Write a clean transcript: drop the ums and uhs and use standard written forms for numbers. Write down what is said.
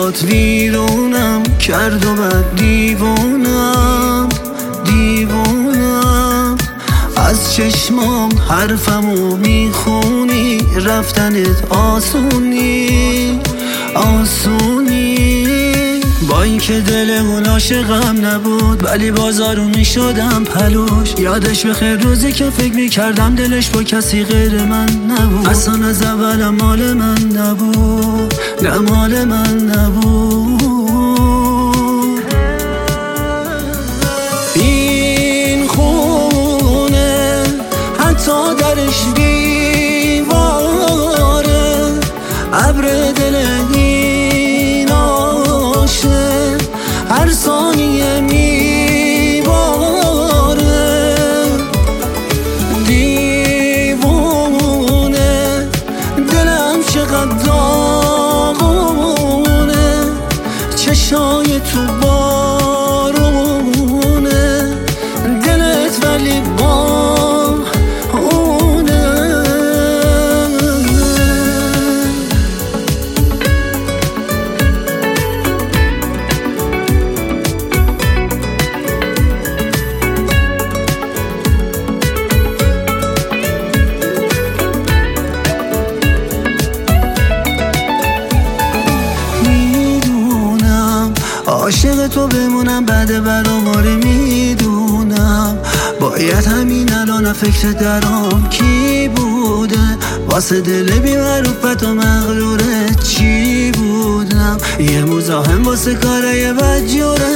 عشقات ویرونم کرد و بعد دیوونم از چشمام حرفمو میخونی، رفتنت آسونی با اینکه دلمون عاشقم نبود ولی بازارو میشدم پلوش. یادش بخیر روزی که فکر میکردم دلش با کسی غیر من نبود، اصلا از اولم مال من نبود، نه مال من نبود. این خونه حتی درش دیواره، ابر دل این عاشق هر ثانیه میباره. دیوونه دلم چقدر داغونه، چشای تو بارونه، دلت ولی عاشق تو بمونم بعد برآوری میدونم. باید همین الان فکر درام کی بوده، واسه دل بی معروفت و مغرورت چی بودم. یه مزاحم واسه کارای بد جوره